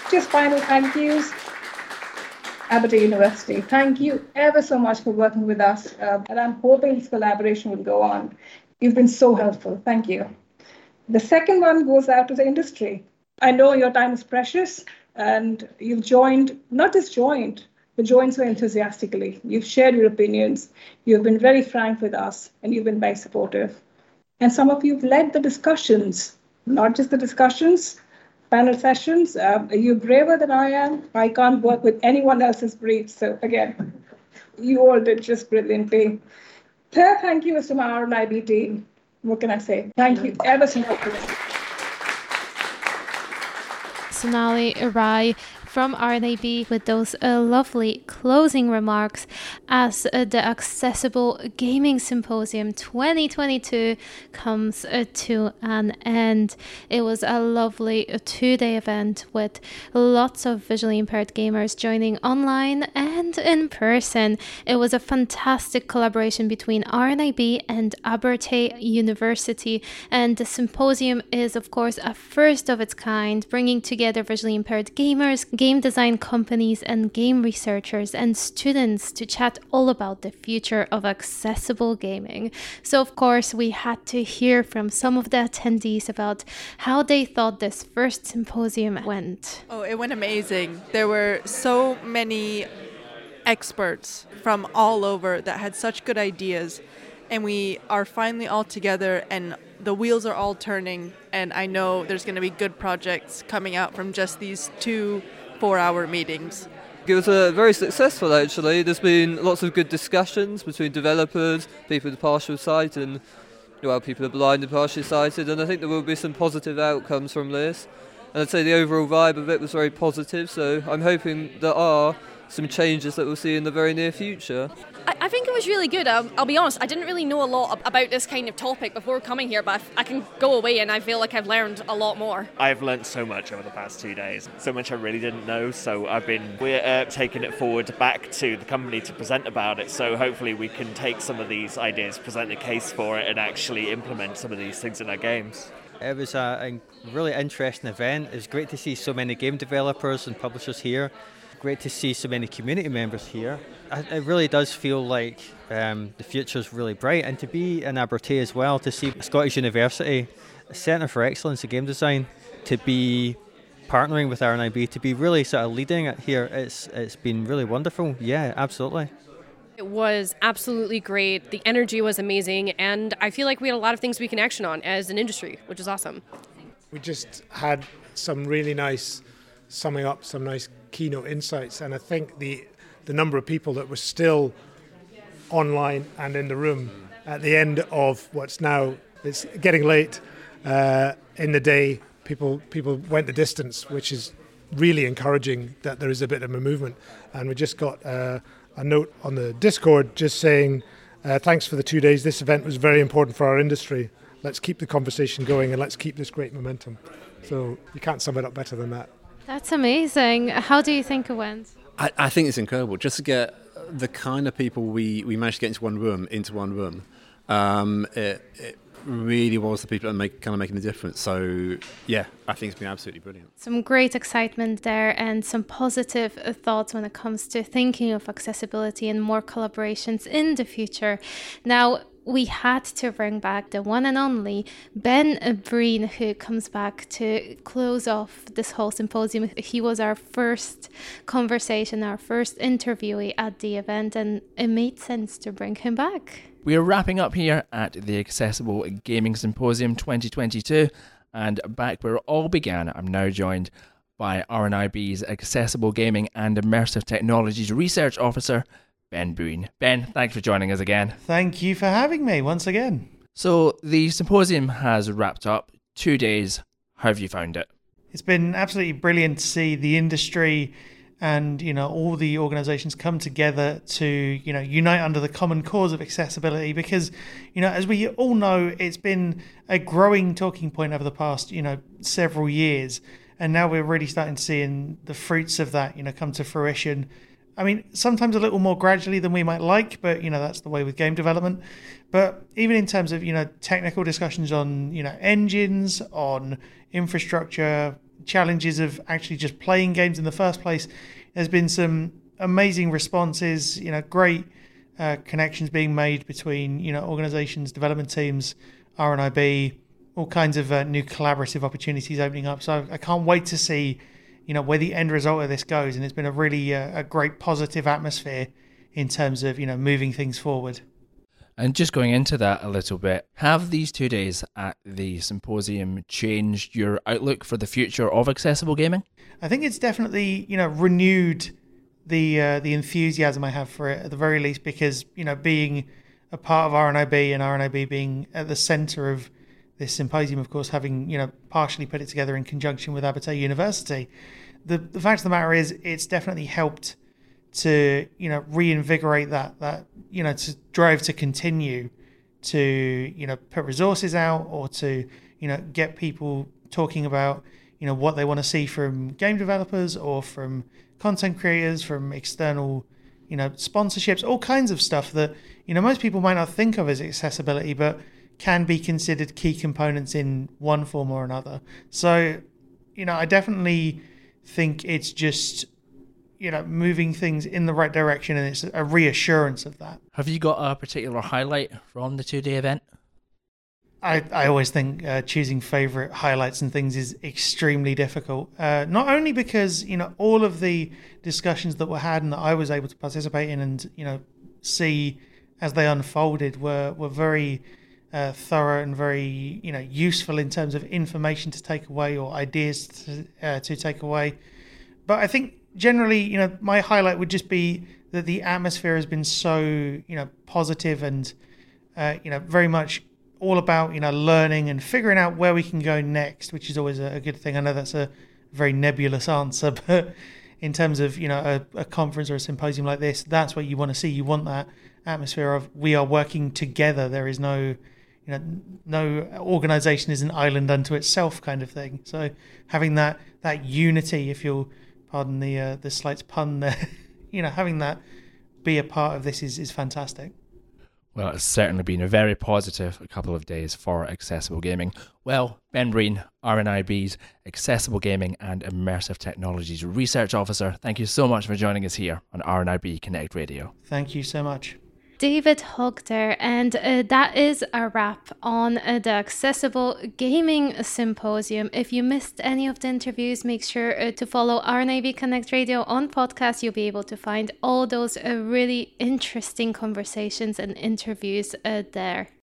Just final thank yous. Aberdeen University, thank you ever so much for working with us. And I'm hoping this collaboration will go on. You've been so helpful. Thank you. The second one goes out to the industry. I know your time is precious and you've joined, not just joined, but joined so enthusiastically. You've shared your opinions. You've been very frank with us and you've been very supportive. And some of you have led the discussions, not just the discussions, panel sessions. You're braver than I am. I can't work with anyone else's brief. So again, you all did just brilliantly. Third, thank you is to my RNIB team. What can I say? Thank you ever so much for this. Sonali Rai from RNAB with those lovely closing remarks as the Accessible Gaming Symposium 2022 comes to an end. It was a lovely 2-day event with lots of visually impaired gamers joining online and in person. It was a fantastic collaboration between RNIB and Abertay University, and the symposium is of course a first of its kind, bringing together visually impaired gamers, game design companies and game researchers and students to chat all about the future of accessible gaming. So of course we had to hear from some of the attendees about how they thought this first symposium went. Oh, it went amazing. There were so many experts from all over that had such good ideas, and we are finally all together and the wheels are all turning, and I know there's going to be good projects coming out from just these 2 4-hour meetings. It was very successful actually. There's been lots of good discussions between developers, people with partial sight and people are blind and partially sighted, and I think there will be some positive outcomes from this. And I'd say the overall vibe of it was very positive, so I'm hoping there are some changes that we'll see in the very near future. I think it was really good. I'll be honest, I didn't really know a lot about this kind of topic before coming here, but I can go away and I feel like I've learned a lot more. I've learned so much over the past 2 days, so much I really didn't know, so we're taking it forward back to the company to present about it, so hopefully we can take some of these ideas, present a case for it and actually implement some of these things in our games. It was a really interesting event. It was great to see so many game developers and publishers here. Great to see so many community members here. It really does feel like the future's really bright, and to be in Abertay as well, to see Scottish University, a Centre for Excellence in Game Design, to be partnering with RNIB, to be really sort of leading it here, it's been really wonderful. Yeah, absolutely. It was absolutely great. The energy was amazing, and I feel like we had a lot of things we can action on as an industry, which is awesome. We just had some really nice summing up, some nice keynote insights, and I think the number of people that were still online and in the room at the end of what's now, it's getting late in the day, people went the distance, which is really encouraging that there is a bit of a movement. And we just got a note on the Discord just saying thanks for the 2 days. This event was very important for our industry. Let's keep the conversation going and let's keep this great momentum. So you can't sum it up better than that. That's amazing. How do you think it went? I think it's incredible. Just to get the kind of people we managed to get into one room, it really was the people that kind of making the difference. So, yeah, I think it's been absolutely brilliant. Some great excitement there and some positive thoughts when it comes to thinking of accessibility and more collaborations in the future. Now, we had to bring back the one and only Ben Breen, who comes back to close off this whole symposium. He was our first conversation, our first interviewee at the event, and it made sense to bring him back. We are wrapping up here at the Accessible Gaming Symposium 2022, and back where it all began, I'm now joined by RNIB's Accessible Gaming and Immersive Technologies Research Officer, Ben Breen. Ben, thanks for joining us again. Thank you for having me once again. So the symposium has wrapped up. 2 days. How have you found it? It's been absolutely brilliant to see the industry and, all the organisations come together to, unite under the common cause of accessibility because, as we all know, it's been a growing talking point over the past, several years. And now we're really starting to see the fruits of that, come to fruition. I mean, sometimes a little more gradually than we might like, but, that's the way with game development. But even in terms of, technical discussions on, engines, on infrastructure, challenges of actually just playing games in the first place. There's been some amazing responses, great connections being made between, organizations, development teams, RNIB, all kinds of new collaborative opportunities opening up. So I can't wait to see, where the end result of this goes. And it's been a really a great positive atmosphere in terms of, moving things forward. And just going into that a little bit, have these 2 days at the symposium changed your outlook for the future of accessible gaming? I think it's definitely, renewed the enthusiasm I have for it, at the very least, because, being a part of RNIB and RNIB being at the center of this symposium, of course, having, partially put it together in conjunction with Abertay University, the fact of the matter is it's definitely helped to, reinvigorate that, to drive to continue to, put resources out, or to, get people talking about, what they want to see from game developers or from content creators, from external, sponsorships, all kinds of stuff that, most people might not think of as accessibility, but can be considered key components in one form or another. So, I definitely think it's just, moving things in the right direction, and it's a reassurance of that. Have you got a particular highlight from the 2-day event? I always think choosing favourite highlights and things is extremely difficult. Not only because, all of the discussions that were had and that I was able to participate in and, see as they unfolded were very thorough and very, useful in terms of information to take away or ideas to take away. But I think generally, my highlight would just be that the atmosphere has been so, positive and, very much all about, learning and figuring out where we can go next, which is always a good thing. I know that's a very nebulous answer, but in terms of, a conference or a symposium like this, that's what you want to see. You want that atmosphere of we are working together. There is no, no organization is an island unto itself kind of thing. So having that unity, if you'll pardon the slight pun there, having that be a part of this is fantastic. Well, it's certainly been a very positive couple of days for accessible gaming. Well, Ben Breen, RNIB's Accessible Gaming and Immersive Technologies Research Officer, thank you so much for joining us here on RNIB Connect Radio. Thank you so much. David Hogg there, and that is a wrap on the Accessible Gaming Symposium. If you missed any of the interviews, make sure to follow RNIB Connect Radio on podcast. You'll be able to find all those really interesting conversations and interviews there.